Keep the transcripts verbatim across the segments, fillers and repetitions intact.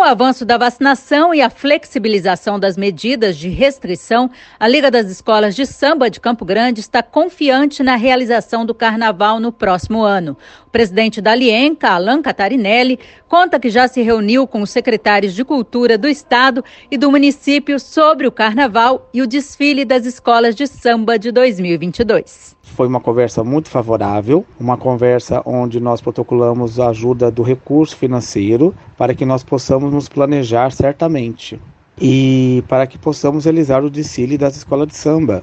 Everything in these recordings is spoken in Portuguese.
avanço da vacinação e a flexibilização das medidas de restrição, a Liga das Escolas de Samba de Campo Grande está confiante na realização do carnaval no próximo ano. O presidente da Alienca, Alan Catarinelli, conta que já se reuniu com os secretários de Cultura do Estado e do município sobre o carnaval e o desfile das escolas de samba de dois mil e vinte e dois. Foi uma conversa muito favorável, uma conversa onde nós protocolamos a ajuda do recurso financeiro para que nós possamos nos planejar certamente e para que possamos realizar o desfile das escolas de samba.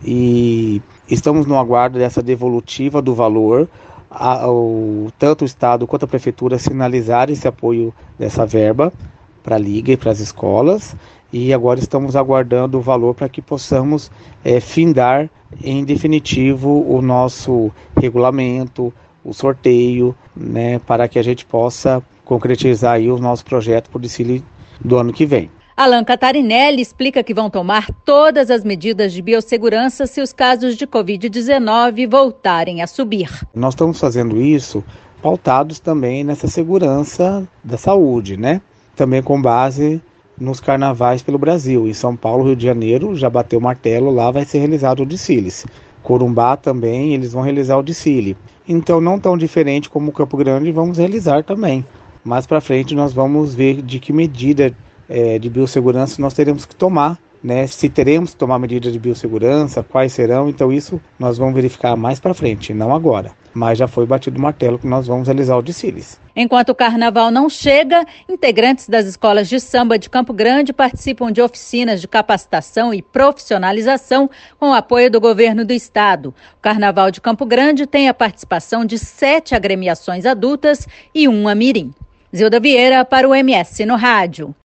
E estamos no aguardo dessa devolutiva do valor, a, o, tanto o Estado quanto a Prefeitura sinalizarem esse apoio dessa verba para a Liga e para as escolas, e agora estamos aguardando o valor para que possamos é, findar em definitivo o nosso regulamento, o sorteio, né, para que a gente possa concretizar aí o nosso projeto para o desfile do ano que vem. Alan Catarinelli explica que vão tomar todas as medidas de biossegurança se os casos de covid dezenove voltarem a subir. Nós estamos fazendo isso pautados também nessa segurança da saúde, né? Também com base nos carnavais pelo Brasil. Em São Paulo, Rio de Janeiro, já bateu o martelo, lá vai ser realizado o desfile. Corumbá também, eles vão realizar o desfile. Então, não tão diferente como o Campo Grande, vamos realizar também. Mais para frente, nós vamos ver de que medida é, de biossegurança nós teremos que tomar, né? Se teremos que tomar medidas de biossegurança, quais serão, então isso nós vamos verificar mais para frente, não agora. Mas já foi batido o martelo que nós vamos realizar o desfile. Enquanto o carnaval não chega, integrantes das escolas de samba de Campo Grande participam de oficinas de capacitação e profissionalização com o apoio do governo do estado. O Carnaval de Campo Grande tem a participação de sete agremiações adultas e uma mirim. Zilda Vieira para o M S no Rádio.